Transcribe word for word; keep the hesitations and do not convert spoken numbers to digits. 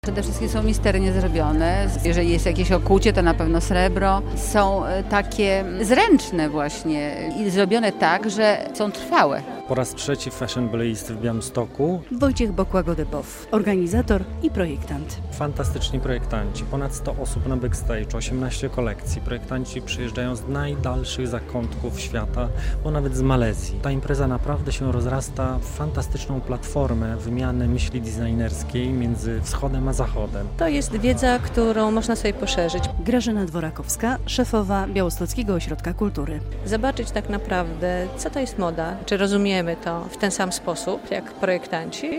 Przede wszystkim są misternie zrobione. Jeżeli jest jakieś okucie, to na pewno srebro. Są takie zręczne właśnie i zrobione tak, że są trwałe. Po raz trzeci Fashionable East w Białymstoku. Wojciech Bokła-Godepow, organizator i projektant. Fantastyczni projektanci, ponad sto osób na backstage, osiemnaście kolekcji. Projektanci przyjeżdżają z najdalszych zakątków świata, bo nawet z Malezji. Ta impreza naprawdę się rozrasta w fantastyczną platformę wymiany myśli designerskiej między wschodem a zachodem. To jest wiedza, którą można sobie poszerzyć. Grażyna Dworakowska, szefowa Białostockiego Ośrodka Kultury. Zobaczyć tak naprawdę, co to jest moda, czy rozumiemy to w ten sam sposób jak projektanci